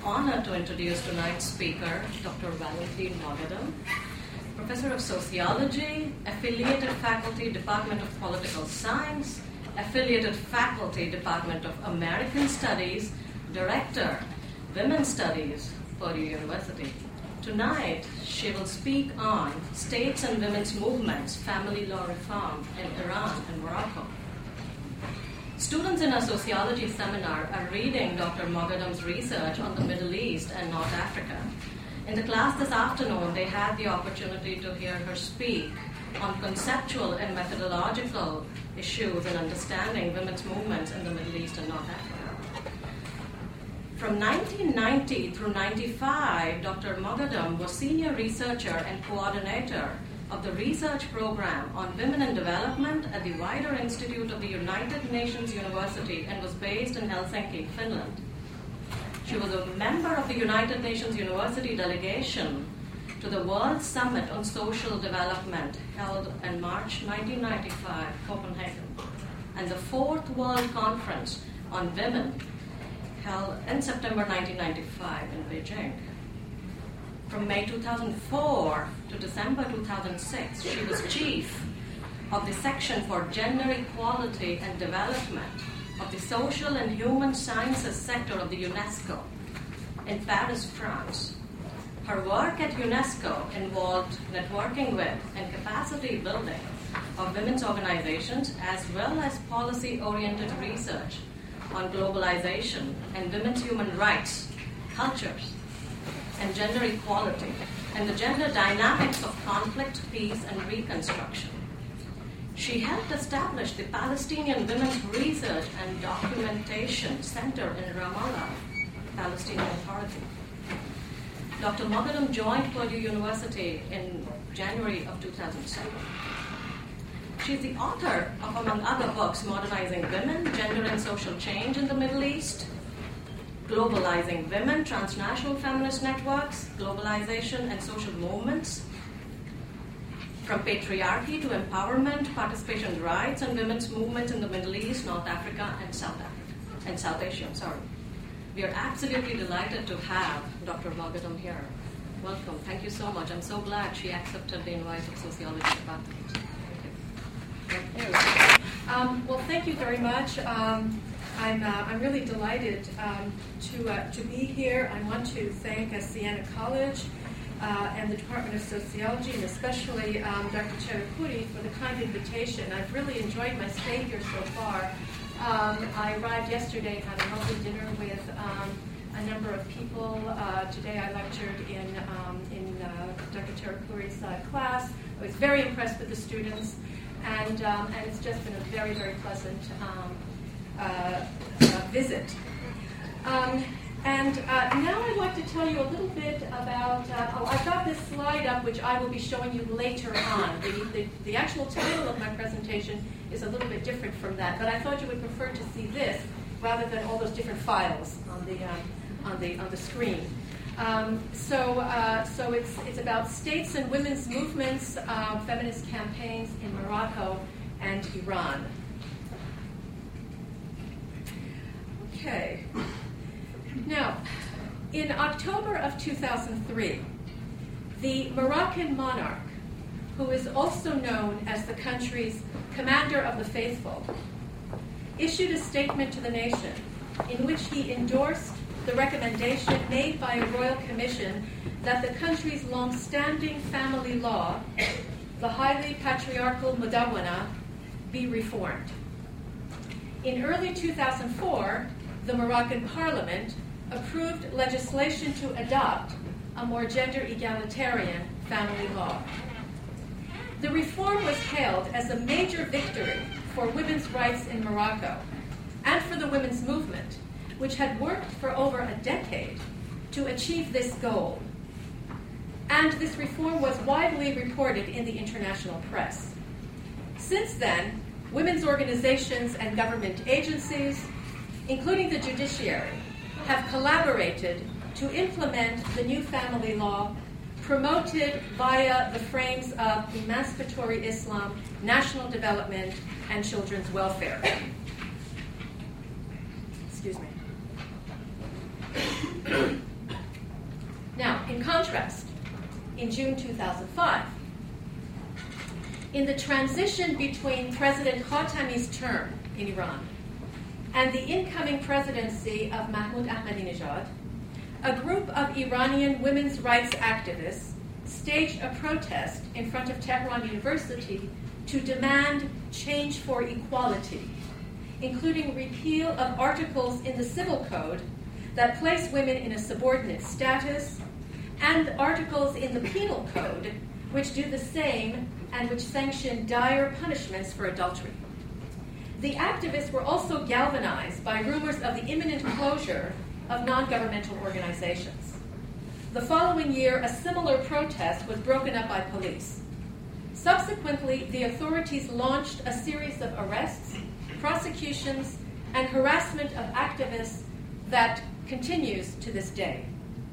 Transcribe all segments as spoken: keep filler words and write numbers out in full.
honor to introduce tonight's speaker, Doctor Valentine Moghadam, Professor of Sociology, Affiliated Faculty, Department of Political Science, Affiliated Faculty, Department of American Studies, Director, Women's Studies, Purdue University. Tonight, she will speak on states and women's movements, family law reform in Iran and Morocco. Students in our sociology seminar are reading Doctor Moghadam's research on the Middle East and North Africa. In the class this afternoon, they had the opportunity to hear her speak on conceptual and methodological issues in understanding women's movements in the Middle East and North Africa. From nineteen ninety through ninety-five, Doctor Moghadam was senior researcher and coordinator of the research program on women in development at the Wider Institute of the United Nations University and was based in Helsinki, Finland. She was a member of the United Nations University delegation to the World Summit on Social Development held in March nineteen ninety-five, Copenhagen, and the Fourth World Conference on Women held in September nineteen ninety-five in Beijing. From May two thousand four to December two thousand six, she was chief of the section for gender equality and development of the social and human sciences sector of the UNESCO in Paris, France. Her work at UNESCO involved networking with and capacity building of women's organizations as well as policy-oriented research on globalization and women's human rights, cultures, and gender equality, and the gender dynamics of conflict, peace, and reconstruction. She helped establish the Palestinian Women's Research and Documentation Center in Ramallah, Palestinian Authority. Doctor Moghadam joined Purdue University in January of two thousand seven. She's the author of, among other books, Modernizing Women, Gender and Social Change in the Middle East, Globalizing Women, Transnational Feminist Networks, Globalization and Social Movements, From Patriarchy to Empowerment, Participation Rights and Women's Movements in the Middle East, North Africa, and South Africa, and South Asia, I'm sorry. We are absolutely delighted to have Doctor Moghadam here. Welcome. Thank you so much. I'm so glad she accepted the invite of Sociology Department. Thank you. Um, well, thank you very much. Um, I'm, uh, I'm really delighted um, to, uh, to be here. I want to thank uh, Siena College uh, and the Department of Sociology, and especially um, Doctor Cherukuri for the kind invitation. I've really enjoyed my stay here so far. Um, I arrived yesterday, had a lovely dinner with um, a number of people. Uh, today I lectured in, um, in uh, Doctor Cherukuri's uh, class. I was very impressed with the students, and, um, and it's just been a very, very pleasant um, Uh, uh, visit. Um, and uh, now I'd like to tell you a little bit about, uh, oh, I've got this slide up which I will be showing you later on. The, the, the actual title of my presentation is a little bit different from that, but I thought you would prefer to see this rather than all those different files on the, uh, on the, on the screen. Um, so uh, so it's, it's about states and women's movements, uh, feminist campaigns in Morocco and Iran. Okay. Now, in October of two thousand three, the Moroccan monarch, who is also known as the country's commander of the faithful, issued a statement to the nation in which he endorsed the recommendation made by a royal commission that the country's long-standing family law, the highly patriarchal Mudawwana, be reformed. In early two thousand four, the Moroccan parliament approved legislation to adopt a more gender egalitarian family law. The reform was hailed as a major victory for women's rights in Morocco and for the women's movement, which had worked for over a decade to achieve this goal. And this reform was widely reported in the international press. Since then, women's organizations and government agencies, including the judiciary, have collaborated to implement the new family law promoted via the frames of emancipatory Islam, national development, and children's welfare. Excuse me. In contrast, in June two thousand five, in the transition between President Khatami's term in Iran and the incoming presidency of Mahmoud Ahmadinejad, a group of Iranian women's rights activists staged a protest in front of Tehran University to demand change for equality, including repeal of articles in the Civil Code that place women in a subordinate status, and articles in the Penal Code which do the same and which sanction dire punishments for adultery. The activists were also galvanized by rumors of the imminent closure of non-governmental organizations. The following year, a similar protest was broken up by police. Subsequently, the authorities launched a series of arrests, prosecutions, and harassment of activists that continues to this day.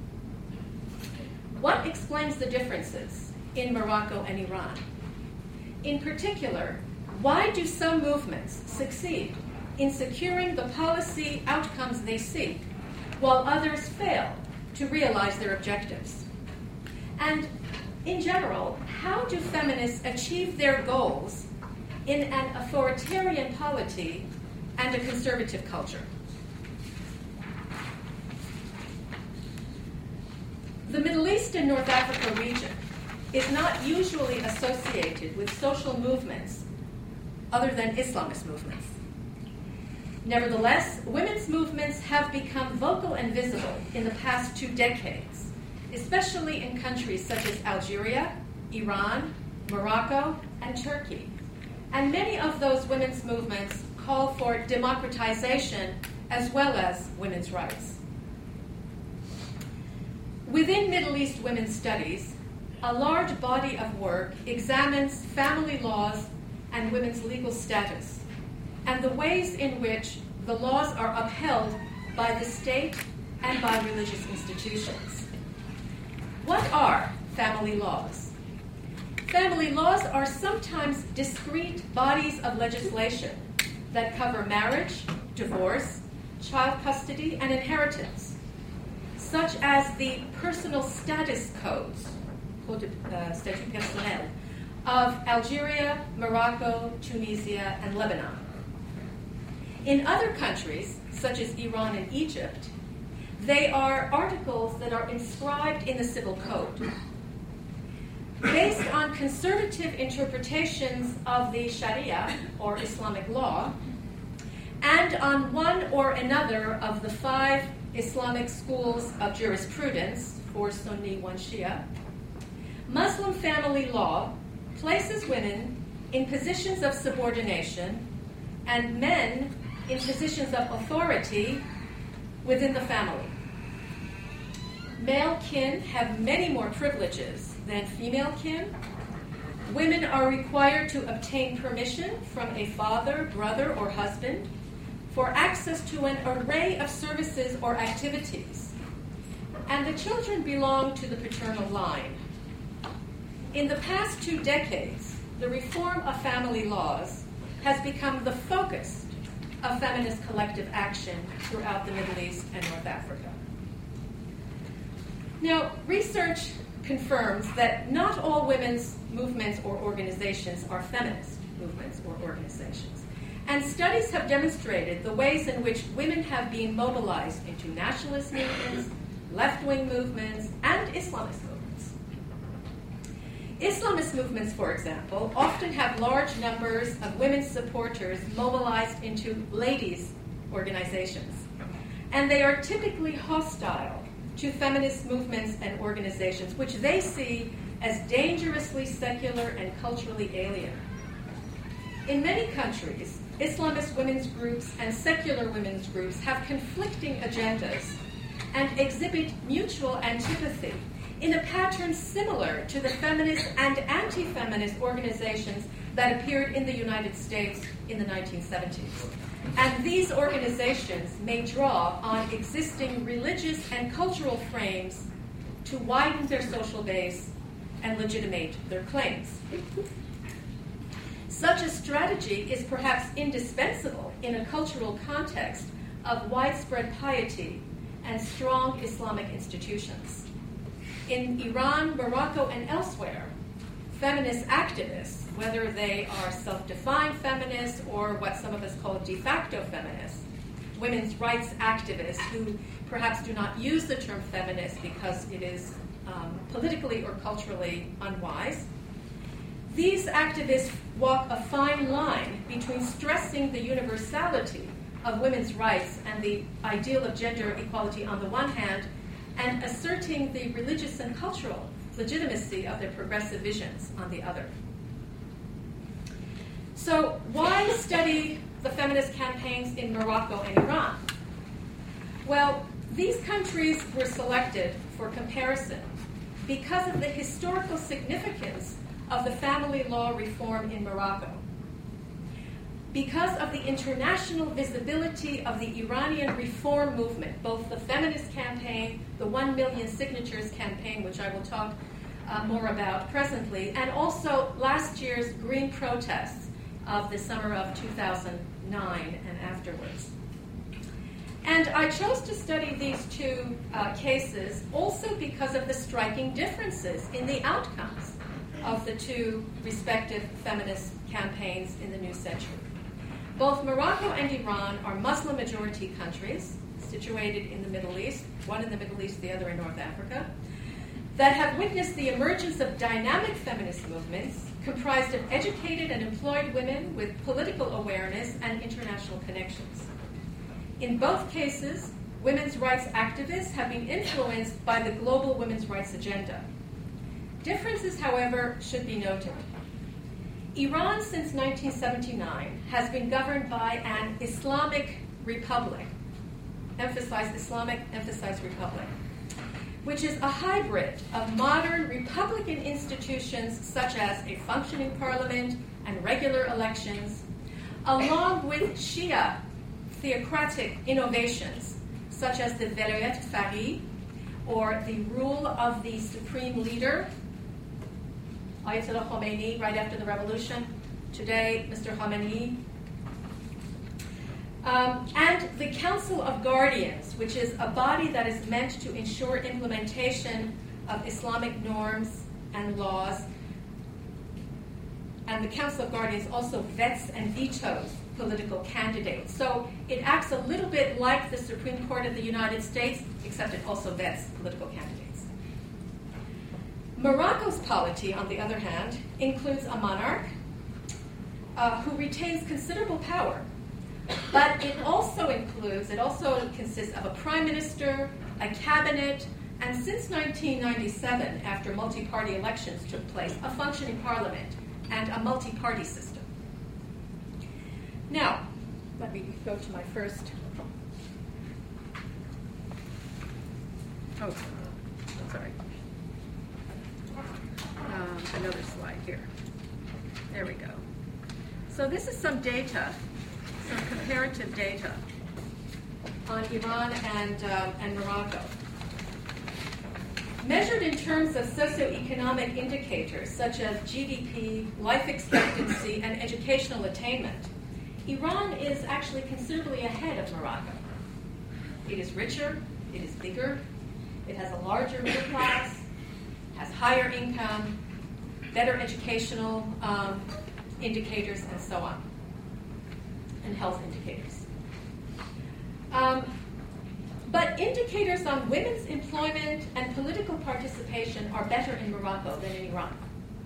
What explains the differences in Morocco and Iran? In particular, why do some movements succeed in securing the policy outcomes they seek, while others fail to realize their objectives? And in general, how do feminists achieve their goals in an authoritarian polity and a conservative culture? The Middle East and North Africa region is not usually associated with social movements other than Islamist movements. Nevertheless, women's movements have become vocal and visible in the past two decades, especially in countries such as Algeria, Iran, Morocco, and Turkey. And many of those women's movements call for democratization as well as women's rights. Within Middle East women's studies, a large body of work examines family laws and women's legal status, and the ways in which the laws are upheld by the state and by religious institutions. What are family laws? Family laws are sometimes discrete bodies of legislation that cover marriage, divorce, child custody, and inheritance, such as the personal status codes, Code uh, Statut Personnel, of Algeria, Morocco, Tunisia, and Lebanon. In other countries, such as Iran and Egypt, they are articles that are inscribed in the Civil Code. Based on conservative interpretations of the Sharia, or Islamic law, and on one or another of the five Islamic schools of jurisprudence, four Sunni, one Shia, Muslim family law places women in positions of subordination and men in positions of authority within the family. Male kin have many more privileges than female kin. Women are required to obtain permission from a father, brother, or husband for access to an array of services or activities. And the children belong to the paternal line. In the past two decades, the reform of family laws has become the focus of feminist collective action throughout the Middle East and North Africa. Now, research confirms that not all women's movements or organizations are feminist movements or organizations. And studies have demonstrated the ways in which women have been mobilized into nationalist movements, left-wing movements, and Islamist movements. Islamist movements, for example, often have large numbers of women supporters mobilized into ladies' organizations. And they are typically hostile to feminist movements and organizations, which they see as dangerously secular and culturally alien. In many countries, Islamist women's groups and secular women's groups have conflicting agendas and exhibit mutual antipathy in a pattern similar to the feminist and anti-feminist organizations that appeared in the United States in the nineteen seventies. And these organizations may draw on existing religious and cultural frames to widen their social base and legitimate their claims. Such a strategy is perhaps indispensable in a cultural context of widespread piety and strong Islamic institutions. In Iran, Morocco, and elsewhere, feminist activists, whether they are self-defined feminists or what some of us call de facto feminists, women's rights activists who perhaps do not use the term feminist because it is um, politically or culturally unwise, these activists walk a fine line between stressing the universality of women's rights and the ideal of gender equality on the one hand, and asserting the religious and cultural legitimacy of their progressive visions on the other. So why study the feminist campaigns in Morocco and Iran? Well, these countries were selected for comparison because of the historical significance of the family law reform in Morocco, because of the international visibility of the Iranian reform movement, both the feminist campaign, the one million signatures campaign, which I will talk uh, more about presently, and also last year's green protests of the summer of two thousand nine and afterwards. And I chose to study these two uh, cases also because of the striking differences in the outcomes of the two respective feminist campaigns in the new century. Both Morocco and Iran are Muslim-majority countries situated in the Middle East, one in the Middle East, the other in North Africa, that have witnessed the emergence of dynamic feminist movements comprised of educated and employed women with political awareness and international connections. In both cases, women's rights activists have been influenced by the global women's rights agenda. Differences, however, should be noted. Iran, since nineteen seventy-nine, has been governed by an Islamic republic, emphasize Islamic, emphasize republic, which is a hybrid of modern republican institutions such as a functioning parliament and regular elections, along with Shia theocratic innovations such as the Velayat Faqih, or the rule of the supreme leader, Ayatollah Khomeini, right after the revolution. Today, Mister Khamenei. Um, and the Council of Guardians, which is a body that is meant to ensure implementation of Islamic norms and laws. And the Council of Guardians also vets and vetoes political candidates. So it acts a little bit like the Supreme Court of the United States, except it also vets political candidates. Morocco's polity, on the other hand, includes a monarch uh, who retains considerable power, but it also includes, it also consists of a prime minister, a cabinet, and since nineteen ninety-seven, after multi-party elections took place, a functioning parliament and a multi-party system. Now, let me go to my first. Oh, sorry. Um, another slide here. There we go. So this is some data, some comparative data on Iran and, uh, and Morocco. Measured in terms of socioeconomic indicators such as G D P, life expectancy, and educational attainment, Iran is actually considerably ahead of Morocco. It is richer, it is bigger, it has a larger middle class, has higher income, better educational um, indicators, and so on, and health indicators. Um, but indicators on women's employment and political participation are better in Morocco than in Iran.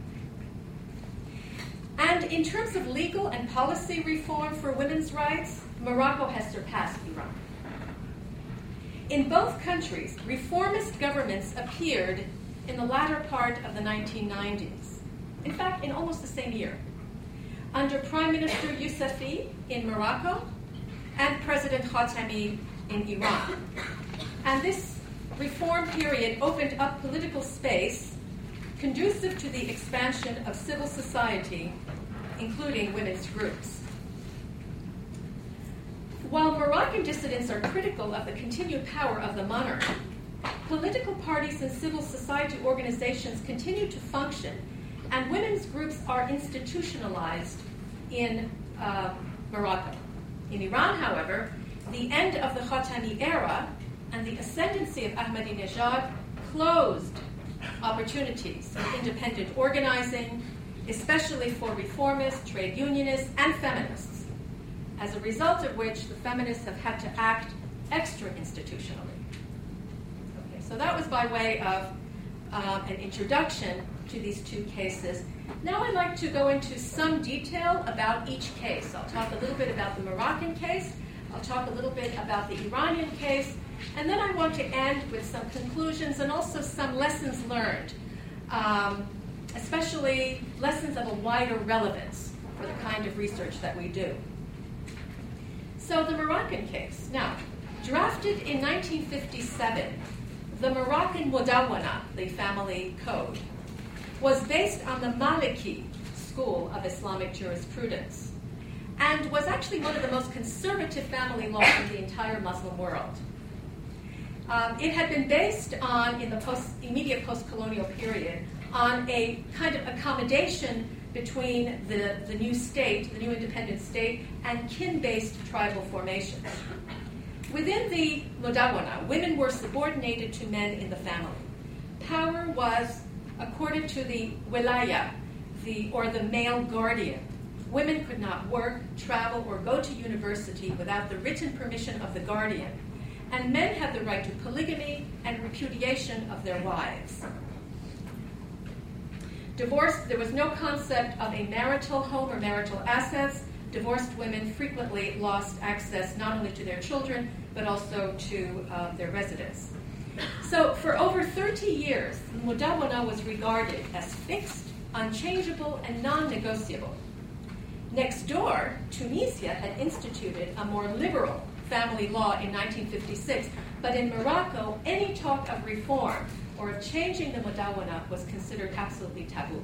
And in terms of legal and policy reform for women's rights, Morocco has surpassed Iran. In both countries, reformist governments appeared in the latter part of the nineteen nineties. In fact, in almost the same year, under Prime Minister Youssafi in Morocco and President Khatami in Iran. And this reform period opened up political space conducive to the expansion of civil society, including women's groups. While Moroccan dissidents are critical of the continued power of the monarch, political parties and civil society organizations continue to function, and women's groups are institutionalized in uh, Morocco. In Iran, however, the end of the Khatami era and the ascendancy of Ahmadinejad closed opportunities of independent organizing, especially for reformists, trade unionists, and feminists, as a result of which the feminists have had to act extra-institutionally. Okay, so that was by way of um, an introduction to these two cases. Now I'd like to go into some detail about each case. I'll talk a little bit about the Moroccan case, I'll talk a little bit about the Iranian case, and then I want to end with some conclusions and also some lessons learned, um, especially lessons of a wider relevance for the kind of research that we do. So the Moroccan case. Now, drafted in nineteen fifty-seven, the Moroccan Mudawwana, the family code, was based on the Maliki school of Islamic jurisprudence and was actually one of the most conservative family laws in the entire Muslim world. Um, it had been based on, in the post, immediate post-colonial period, on a kind of accommodation between the, the new state, the new independent state, and kin-based tribal formations. Within the Mudawwana, women were subordinated to men in the family. Power was accorded to the wilaya, the, or the male guardian. Women could not work, travel, or go to university without the written permission of the guardian, and men had the right to polygamy and repudiation of their wives. Divorce, there was no concept of a marital home or marital assets. Divorced women frequently lost access not only to their children, but also to uh, their residence. So for over thirty years, Mudawwana was regarded as fixed, unchangeable, and non-negotiable. Next door, Tunisia had instituted a more liberal family law in nineteen fifty-six, but in Morocco, any talk of reform or of changing the Mudawwana was considered absolutely taboo.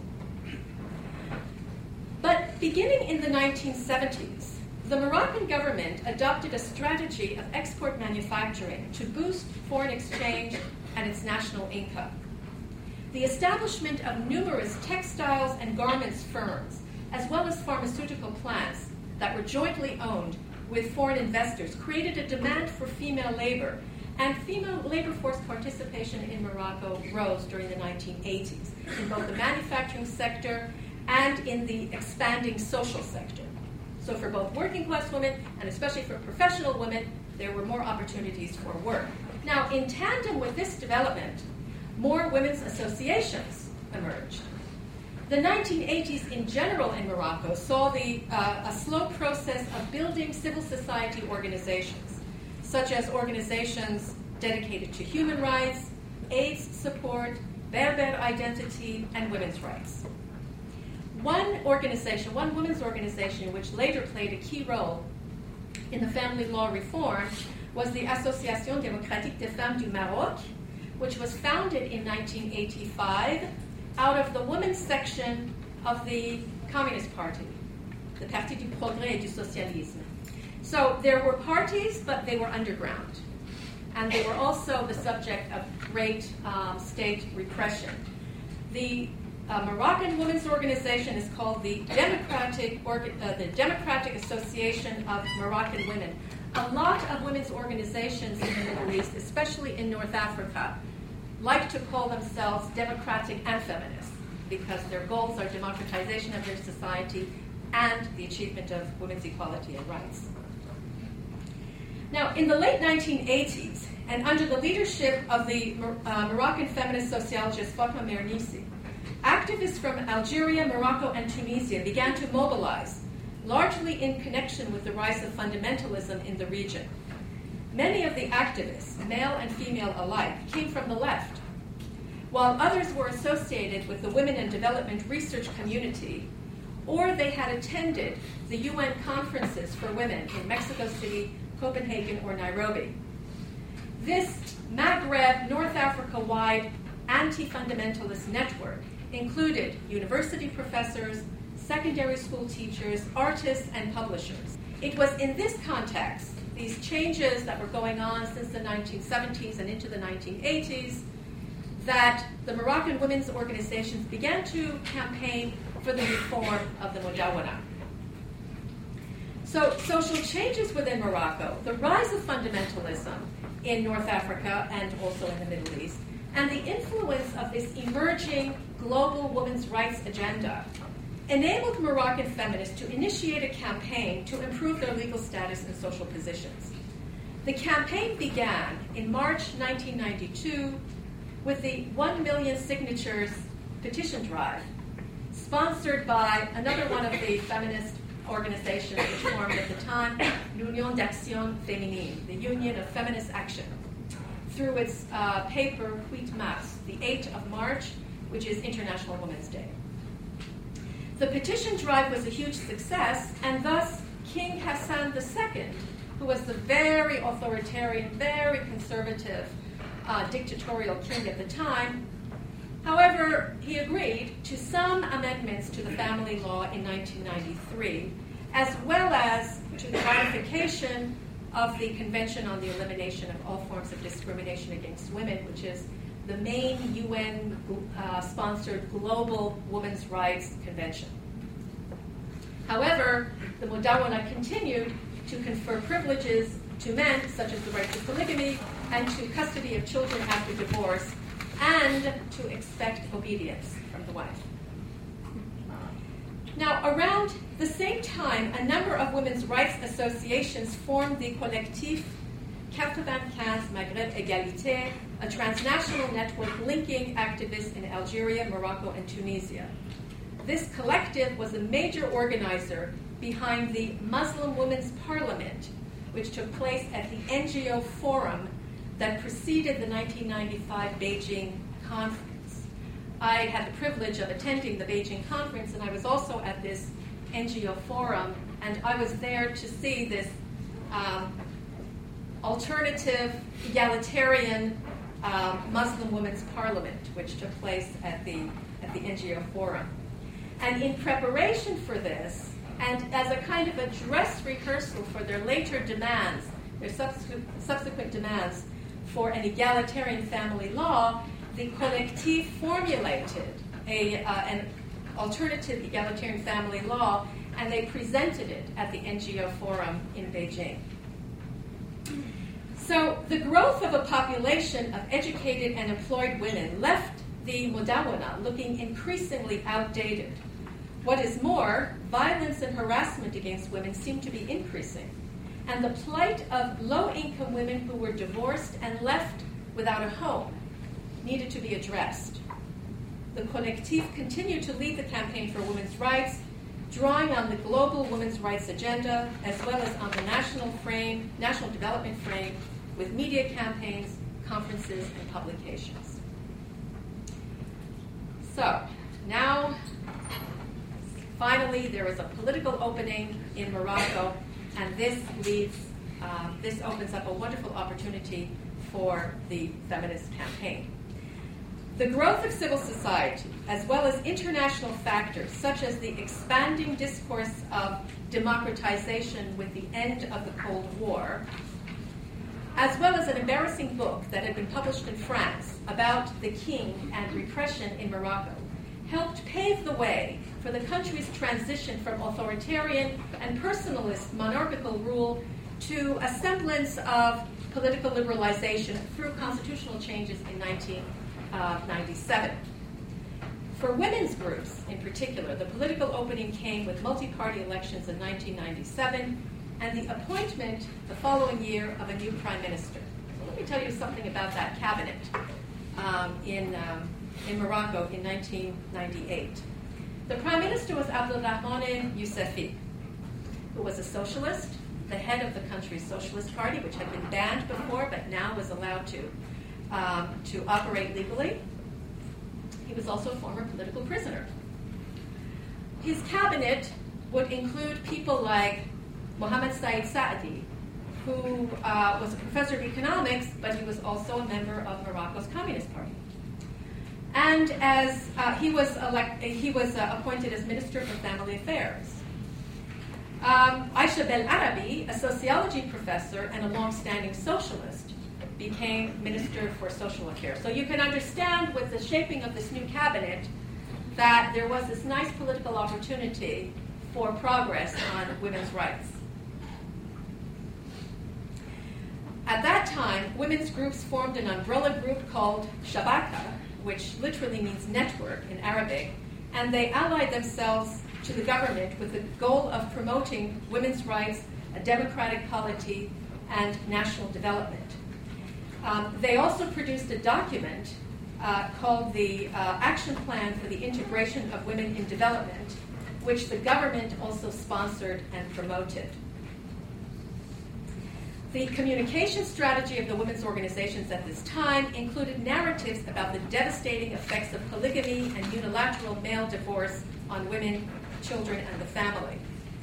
But beginning in the nineteen seventies, the Moroccan government adopted a strategy of export manufacturing to boost foreign exchange and its national income. The establishment of numerous textiles and garments firms, as well as pharmaceutical plants that were jointly owned with foreign investors, created a demand for female labor, and female labor force participation in Morocco rose during the nineteen eighties in both the manufacturing sector and in the expanding social sector. So for both working class women and especially for professional women, there were more opportunities for work. Now, in tandem with this development, more women's associations emerged. The nineteen eighties in general in Morocco saw the, uh, a slow process of building civil society organizations, such as organizations dedicated to human rights, AIDS support, Berber identity, and women's rights. One organization, one women's organization, which later played a key role in the family law reform, was the Association Démocratique des Femmes du Maroc, which was founded in nineteen eighty-five out of the women's section of the Communist Party, the Parti du Progrès et du Socialisme. So there were parties, but they were underground. And they were also the subject of great um, state repression. The uh, Moroccan women's organization is called the Democratic, Orga- uh, the Democratic Association of Moroccan Women. A lot of women's organizations in the Middle East, especially in North Africa, like to call themselves democratic and feminist because their goals are democratization of their society and the achievement of women's equality and rights. Now, in the late nineteen eighties, and under the leadership of the uh, Moroccan feminist sociologist Fatma Mernissi, activists from Algeria, Morocco, and Tunisia began to mobilize, largely in connection with the rise of fundamentalism in the region. Many of the activists, male and female alike, came from the left, while others were associated with the women and development research community, or they had attended the U N conferences for women in Mexico City, Copenhagen, or Nairobi. This Maghreb, North Africa-wide anti-fundamentalist network included university professors, secondary school teachers, artists, and publishers. It was in this context, these changes that were going on since the nineteen seventies and into the nineteen eighties, that the Moroccan women's organizations began to campaign for the reform of the Mudawwana. So social changes within Morocco, the rise of fundamentalism in North Africa and also in the Middle East, and the influence of this emerging global women's rights agenda enabled Moroccan feminists to initiate a campaign to improve their legal status and social positions. The campaign began in March nineteen ninety-two with the one million signatures petition drive, sponsored by another one of the feminist organizations which formed at the time, l'Union d'Action Féminine, the Union of Feminist Action, through its uh, paper huit mars, the eighth of March, which is International Women's Day. The petition drive was a huge success, and thus King Hassan the Second, who was the very authoritarian, very conservative, uh, dictatorial king at the time, however, he agreed to some amendments to the family law in nineteen ninety-three, as well as to the ratification of the Convention on the Elimination of All Forms of Discrimination Against Women, which is the main U N-sponsored uh, global women's rights convention. However, the Mudawana continued to confer privileges to men, such as the right to polygamy and to custody of children after divorce, and to expect obedience from the wife. Now, around the same time, a number of women's rights associations formed the Collectif quatre-vingt-quinze Maghreb Égalité, a transnational network linking activists in Algeria, Morocco, and Tunisia. This collective was a major organizer behind the Muslim Women's Parliament, which took place at the N G O Forum that preceded the nineteen ninety-five Beijing conference. I had the privilege of attending the Beijing conference, and I was also at this N G O Forum, and I was there to see this um, alternative, egalitarian um, Muslim Women's Parliament, which took place at the, at the N G O Forum. And in preparation for this, and as a kind of a dress rehearsal for their later demands, their subsequent, subsequent demands for an egalitarian family law, the Collectif formulated a, uh, an alternative egalitarian family law, and they presented it at the N G O Forum in Beijing. So the growth of a population of educated and employed women left the Mudawana looking increasingly outdated. What is more, violence and harassment against women seemed to be increasing, and the plight of low-income women who were divorced and left without a home needed to be addressed. The Collectif continued to lead the campaign for women's rights, drawing on the global women's rights agenda, as well as on the national frame, national development frame, with media campaigns, conferences, and publications. So, now, finally, there is a political opening in Morocco, and this leads, uh, this opens up a wonderful opportunity for the feminist campaign. The growth of civil society, as well as international factors such as the expanding discourse of democratization with the end of the Cold War, as well as an embarrassing book that had been published in France about the king and repression in Morocco, helped pave the way for the country's transition from authoritarian and personalist monarchical rule to a semblance of political liberalization through constitutional changes in nineteen ninety-seven. For women's groups in particular, the political opening came with multi-party elections in nineteen ninety-seven and the appointment the following year of a new prime minister. So let me tell you something about that cabinet um, in, um, in Morocco in nineteen ninety-eight. The prime minister was Abdelrahmane Youssefi, who was a socialist, the head of the country's Socialist Party, which had been banned before but now was allowed to, um, to operate legally. He was also a former political prisoner. His cabinet would include people like Mohammed Said Saadi, who uh, was a professor of economics, but he was also a member of Morocco's Communist Party. And as uh, he was elect- he was uh, appointed as Minister for Family Affairs. Um, Aisha Bel Arabi, a sociology professor and a long-standing socialist, became Minister for Social Affairs. So you can understand with the shaping of this new cabinet that there was this nice political opportunity for progress on women's rights. At that time, women's groups formed an umbrella group called Shabaka, which literally means network in Arabic, and they allied themselves to the government with the goal of promoting women's rights, a democratic polity, and national development. Um, they also produced a document uh, called the uh, Action Plan for the Integration of Women in Development, which the government also sponsored and promoted. The communication strategy of the women's organizations at this time included narratives about the devastating effects of polygamy and unilateral male divorce on women, children, and the family.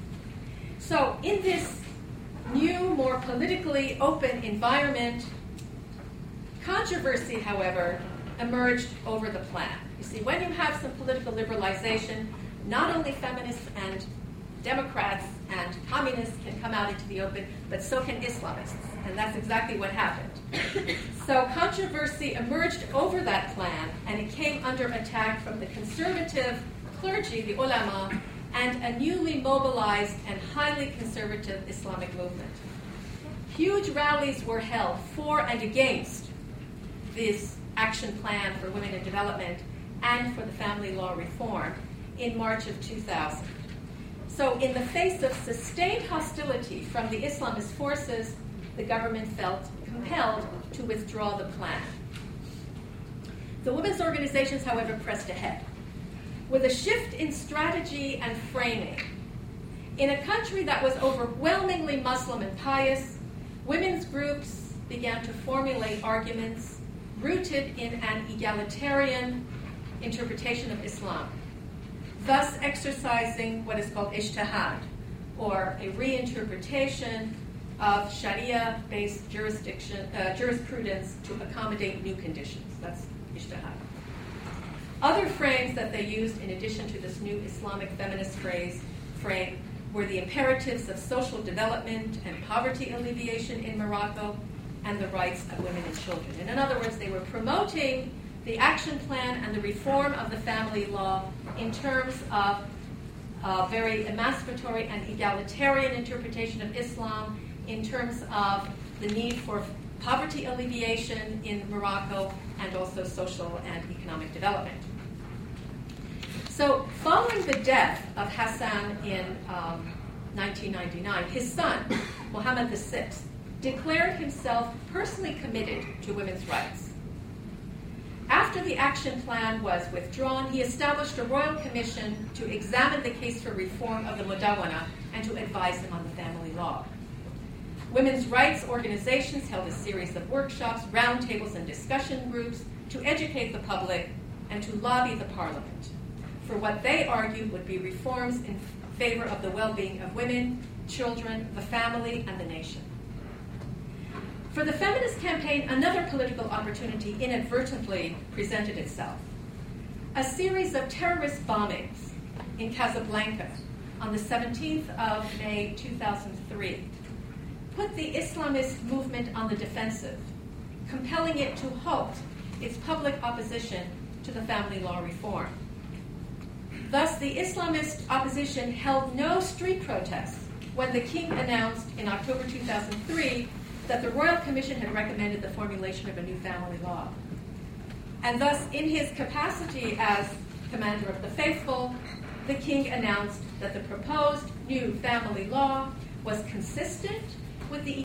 So in this new, more politically open environment, controversy, however, emerged over the plan. You see, when you have some political liberalization, not only feminists and Democrats and communists can come out into the open, but so can Islamists, and that's exactly what happened. So controversy emerged over that plan, and it came under attack from the conservative clergy, the ulama, and a newly mobilized and highly conservative Islamic movement. Huge rallies were held for and against this action plan for women in development and for the family law reform in March of two thousand. So in the face of sustained hostility from the Islamist forces, the government felt compelled to withdraw the plan. The women's organizations, however, pressed ahead with a shift in strategy and framing. In a country that was overwhelmingly Muslim and pious, women's groups began to formulate arguments rooted in an egalitarian interpretation of Islam, thus exercising what is called ijtihad, or a reinterpretation of Sharia-based jurisdiction, uh, jurisprudence to accommodate new conditions. That's ijtihad. Other frames that they used in addition to this new Islamic feminist phrase, frame were the imperatives of social development and poverty alleviation in Morocco and the rights of women and children. And in other words, they were promoting the action plan and the reform of the family law in terms of a very emancipatory and egalitarian interpretation of Islam, in terms of the need for poverty alleviation in Morocco and also social and economic development. So following the death of Hassan in um, nineteen ninety-nine, his son, Mohammed the Sixth, declared himself personally committed to women's rights. After the action plan was withdrawn, he established a royal commission to examine the case for reform of the Mudawwana and to advise him on the family law. Women's rights organizations held a series of workshops, roundtables, and discussion groups to educate the public and to lobby the parliament for what they argued would be reforms in favor of the well-being of women, children, the family, and the nation. For the feminist campaign, another political opportunity inadvertently presented itself. A series of terrorist bombings in Casablanca on the seventeenth of May two thousand three put the Islamist movement on the defensive, compelling it to halt its public opposition to the family law reform. Thus, the Islamist opposition held no street protests when the king announced in October two thousand three that the Royal Commission had recommended the formulation of a new family law. And thus, in his capacity as commander of the faithful, the king announced that the proposed new family law was consistent with the